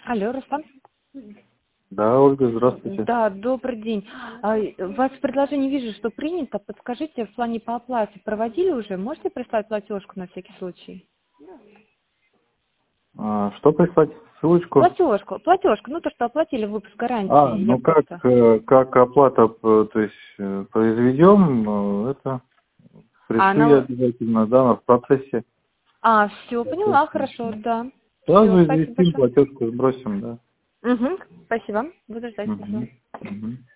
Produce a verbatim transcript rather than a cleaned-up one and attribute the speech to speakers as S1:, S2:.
S1: Алло, Рустам?
S2: Да, Ольга, здравствуйте.
S1: Да, добрый день. А, У вас предложение вижу, что принято. Подскажите, в плане по оплате проводили уже? Можете прислать платежку на всякий случай?
S2: А, что прислать? Ссылочку?
S1: Платежку, платежку, ну то, что оплатили выпуск
S2: А,
S1: гарантии. Я
S2: ну как,
S1: просто...
S2: э, как оплата, э, то есть э, произведем, э, это
S1: А,
S2: пришлю я
S1: она...
S2: обязательно, да, в процессе.
S1: а все, поняла,
S2: процессе.
S1: хорошо, да. Все,
S2: Сразу
S1: спасибо
S2: известим,
S1: большое.
S2: платежку сбросим, да.
S1: Угу, спасибо. Буду ждать, спасибо.
S2: Угу. Угу.